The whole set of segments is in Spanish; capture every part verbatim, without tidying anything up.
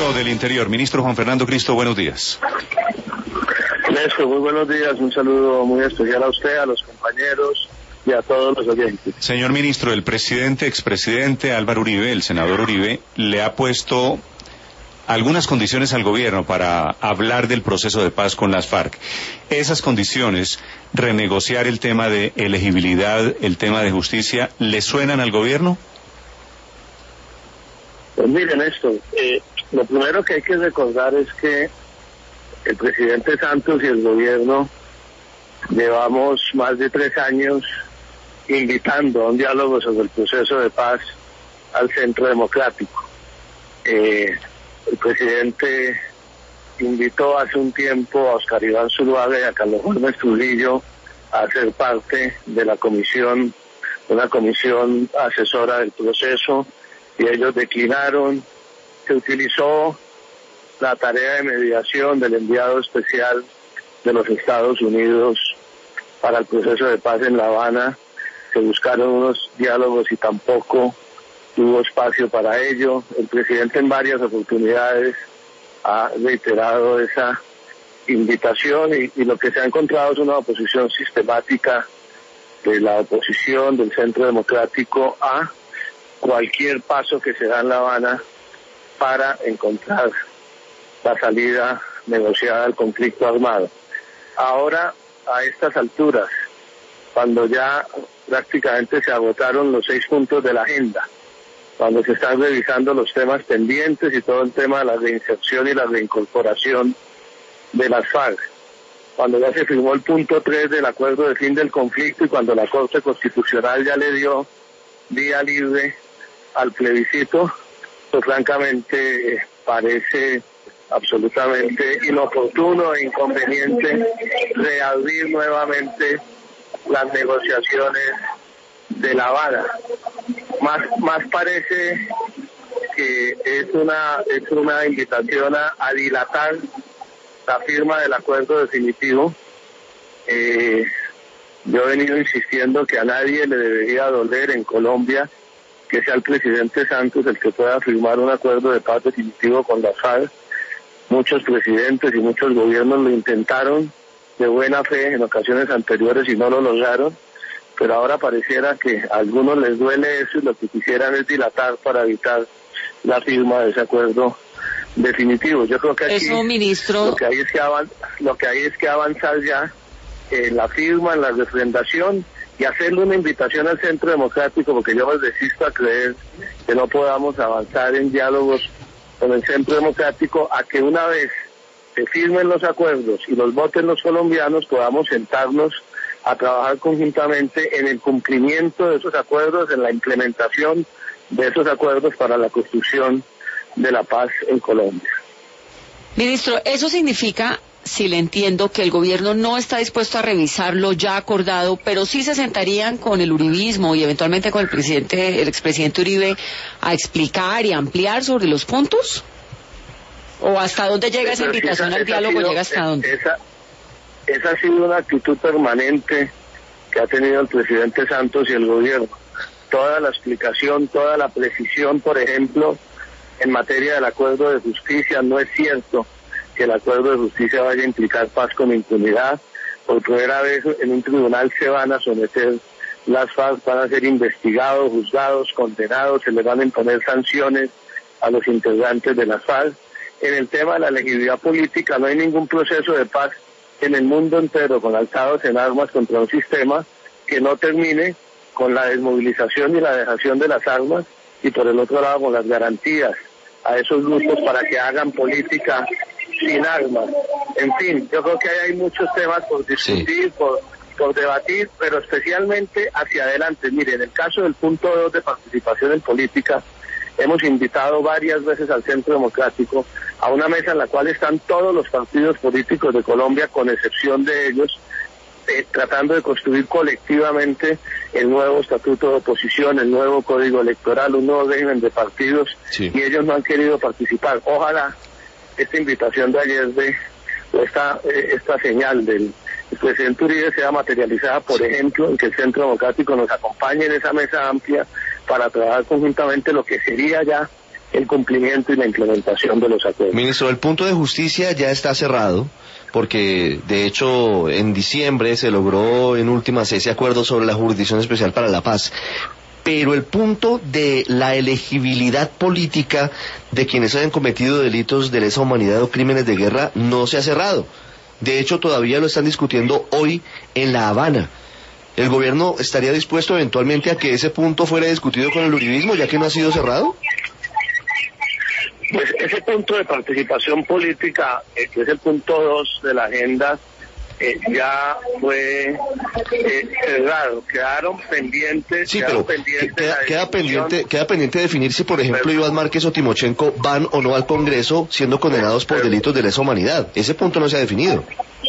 Ministro del Interior, ministro Juan Fernando Cristo, buenos días. Néstor, muy buenos días, un saludo muy especial a usted, a los compañeros y a todos los oyentes. Señor ministro, el presidente, expresidente Álvaro Uribe, el senador Uribe, le ha puesto algunas condiciones al gobierno para hablar del proceso de paz con las FARC. Esas condiciones, renegociar el tema de elegibilidad, el tema de justicia, ¿le suenan al gobierno? Pues miren esto, eh, lo primero que hay que recordar es que el presidente Santos y el gobierno llevamos más de tres años invitando a un diálogo sobre el proceso de paz al Centro Democrático. Eh, el presidente invitó hace un tiempo a Oscar Iván Zuluaga y a Carlos Holmes Trujillo a ser parte de la comisión, una comisión asesora del proceso, y ellos declinaron. Se utilizó la tarea de mediación del enviado especial de los Estados Unidos para el proceso de paz en La Habana. Se buscaron unos diálogos y tampoco hubo espacio para ello. El presidente en varias oportunidades ha reiterado esa invitación y, y lo que se ha encontrado es una oposición sistemática de la oposición del Centro Democrático a cualquier paso que se da en La Habana para encontrar la salida negociada al conflicto armado. Ahora, a estas alturas, cuando ya prácticamente se agotaron los seis puntos de la agenda, cuando se están revisando los temas pendientes y todo el tema de la reinserción y la reincorporación de las FARC, cuando ya se firmó el punto tres del acuerdo de fin del conflicto y cuando la Corte Constitucional ya le dio vía libre al plebiscito, pues francamente eh, parece absolutamente inoportuno e inconveniente reabrir nuevamente las negociaciones de La Habana. Más, más parece que es una, es una invitación a, a dilatar la firma del acuerdo definitivo. Eh, yo he venido insistiendo que a nadie le debería doler en Colombia que sea el presidente Santos el que pueda firmar un acuerdo de paz definitivo con la FARC. Muchos presidentes y muchos gobiernos lo intentaron de buena fe en ocasiones anteriores y no lo lograron, pero ahora pareciera que a algunos les duele eso y lo que quisieran es dilatar para evitar la firma de ese acuerdo definitivo. Yo creo que aquí eso, ministro, lo que hay es que avan- lo que hay es que avanzar ya en la firma, en la refrendación y hacerle una invitación al Centro Democrático, porque yo me resisto a creer que no podamos avanzar en diálogos con el Centro Democrático, a que una vez se firmen los acuerdos y los voten los colombianos, podamos sentarnos a trabajar conjuntamente en el cumplimiento de esos acuerdos, en la implementación de esos acuerdos para la construcción de la paz en Colombia. Ministro, eso significa, si le entiendo, que el gobierno no está dispuesto a revisar lo ya acordado, pero sí se sentarían con el uribismo y eventualmente con el presidente, el expresidente Uribe, a explicar y ampliar sobre los puntos. ¿O hasta dónde llega esa invitación esa, al esa diálogo? Sido, ¿Llega hasta dónde? Esa, esa ha sido una actitud permanente que ha tenido el presidente Santos y el gobierno. Toda la explicación, toda la precisión, por ejemplo, en materia del acuerdo de justicia, no es cierto que el acuerdo de justicia vaya a implicar paz con impunidad. Por primera vez en un tribunal se van a someter las FARC, van a ser investigados, juzgados, condenados, se les van a imponer sanciones a los integrantes de las FARC. En el tema de la legitimidad política no hay ningún proceso de paz en el mundo entero con alzados en armas contra un sistema que no termine con la desmovilización y la dejación de las armas y por el otro lado con las garantías a esos grupos para que hagan política sin armas. En fin, yo creo que hay muchos temas por discutir, sí. por, por debatir, pero especialmente hacia adelante. Mire, en el caso del punto dos de participación en política, hemos invitado varias veces al Centro Democrático a una mesa en la cual están todos los partidos políticos de Colombia, con excepción de ellos, eh, tratando de construir colectivamente el nuevo estatuto de oposición, el nuevo código electoral, un nuevo régimen de partidos, sí. y ellos no han querido participar. Ojalá esta invitación de ayer de esta, eh, esta señal del presidente Uribe sea materializada, por sí. ejemplo, en que el Centro Democrático nos acompañe en esa mesa amplia para trabajar conjuntamente lo que sería ya el cumplimiento y la implementación de los acuerdos. Ministro, el punto de justicia ya está cerrado, porque de hecho en diciembre se logró en últimas ese acuerdo sobre la Jurisdicción Especial para la Paz. Pero el punto de la elegibilidad política de quienes hayan cometido delitos de lesa humanidad o crímenes de guerra no se ha cerrado. De hecho, todavía lo están discutiendo hoy en La Habana. ¿El gobierno estaría dispuesto eventualmente a que ese punto fuera discutido con el uribismo, ya que no ha sido cerrado? Pues ese punto de participación política, eh, que es el punto dos de la agenda, eh, ya fue eh, cerrado. Quedaron pendientes. Sí, quedaron pero pendientes queda, queda pendiente queda pendiente definir si, por ejemplo, pero, Iván Márquez o Timochenko van o no al Congreso siendo condenados por pero, delitos de lesa humanidad. Ese punto no se ha definido.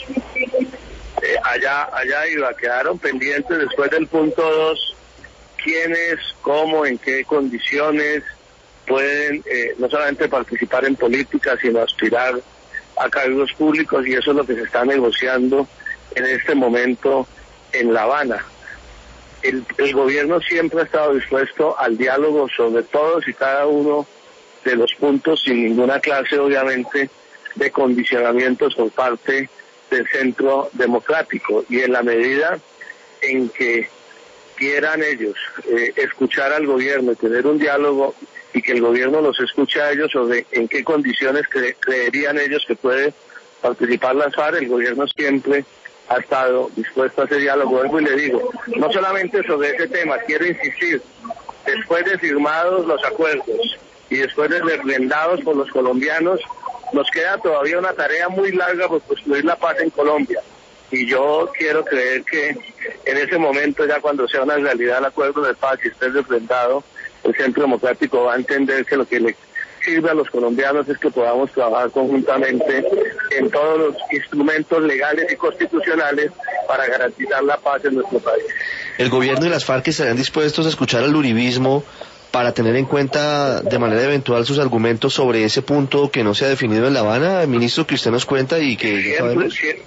Eh, allá, allá iba, quedaron pendientes después del punto dos, quiénes, cómo, en qué condiciones pueden eh, no solamente participar en política, sino aspirar a cargos públicos, y eso es lo que se está negociando en este momento en La Habana. El, el gobierno siempre ha estado dispuesto al diálogo sobre todos y cada uno de los puntos, sin ninguna clase, obviamente, de condicionamientos por parte del Centro Democrático, y en la medida en que quieran ellos eh, escuchar al gobierno y tener un diálogo, y que el gobierno los escuche a ellos sobre en qué condiciones cre- creerían ellos que puede participar las FARC, el gobierno siempre ha estado dispuesto a ese diálogo. Vuelvo y le digo, no solamente sobre ese tema, quiero insistir, después de firmados los acuerdos y después de refrendados por los colombianos, nos queda todavía una tarea muy larga por construir la paz en Colombia. Y yo quiero creer que en ese momento, ya cuando sea una realidad el acuerdo de paz y esté refrendado, el Centro Democrático va a entender que lo que le sirve a los colombianos es que podamos trabajar conjuntamente en todos los instrumentos legales y constitucionales para garantizar la paz en nuestro país. ¿El gobierno y las FARC estarían dispuestos a escuchar al uribismo para tener en cuenta de manera eventual sus argumentos sobre ese punto que no se ha definido en La Habana, ministro, que usted nos cuenta y que siempre, ya sabemos? Siempre,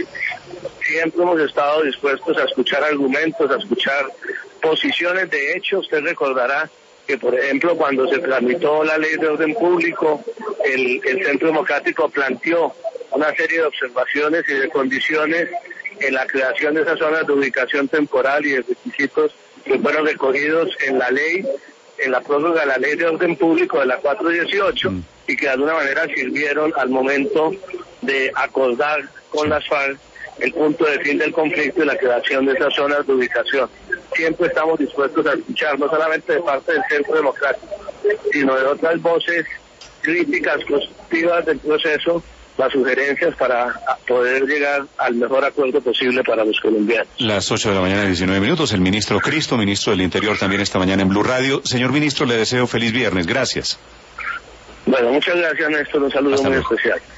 siempre hemos estado dispuestos a escuchar argumentos, a escuchar posiciones. De hecho, usted recordará que, por ejemplo, cuando se tramitó la ley de orden público, el, el Centro Democrático planteó una serie de observaciones y de condiciones en la creación de esas zonas de ubicación temporal y de requisitos que fueron recogidos en la ley, en la prórroga de la ley de orden público de la cuatro dieciocho, mm. y que de alguna manera sirvieron al momento de acordar con las FARC el punto de fin del conflicto y la creación de esas zonas de ubicación. Siempre estamos dispuestos a escuchar, no solamente de parte del Centro Democrático, sino de otras voces críticas, constructivas del proceso, las sugerencias para poder llegar al mejor acuerdo posible para los colombianos. Las ocho de la mañana, diecinueve minutos. El ministro Cristo, ministro del Interior, también esta mañana en Blue Radio. Señor ministro, le deseo feliz viernes. Gracias. Bueno, muchas gracias, Néstor. Un saludo muy especial.